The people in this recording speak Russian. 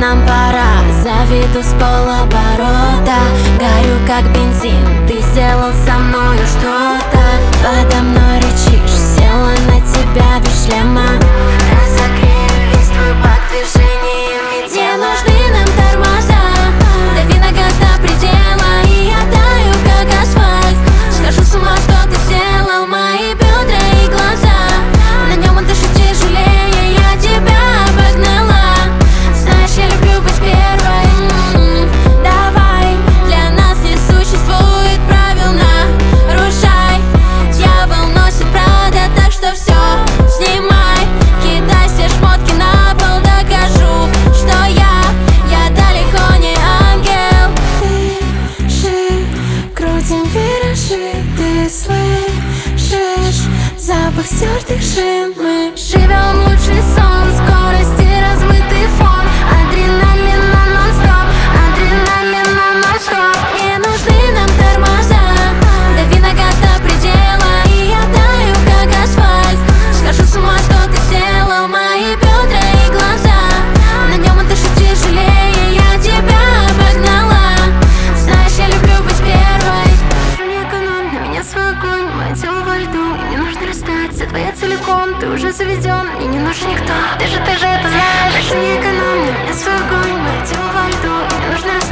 нам пора. Заведу с полоборота, горю как бензин. Ты сделал со мною что-то. Подо мной рычишь, села на тебя без шлема. Разогрею весь твой бак движениями тела. Не нужны нам тормоза, дави на газ до предела, и я таю как асфальт. Схожу с ума, что ты сделал, мои бедра и глаза. На нем он дышит тяжелее, я тебя обогнала. Знаешь, я люблю быть первой. Давай, для нас не существует правил, нарушай. Дьявол носит Прада, так что все снимай. Кидай все шмотки на пол, докажу, что я далеко не ангел. Дыши, крутим виражи, ты слышишь запах стертых шин. Мы живем лучший сон, скорости размытый фон. Адреналина нон-стоп, адреналина нон-стоп. Не нужны нам тормоза, дави на газ до предела, и я таю как асфальт. Схожу с ума, что ты сделал, мои бедра и глаза. На нем он дышит тяжелее, я тебя обогнала. Знаешь, я люблю быть первой. Не экономь на меня свой огонь, мое тело во льду, и мне нужно расстаться. Твоя целиком, ты уже заведен, мне не нужен никто. Ты же это знаешь. Больше не экономь на меня свой огонь, мое тело во льду, и мне нужно расстаться.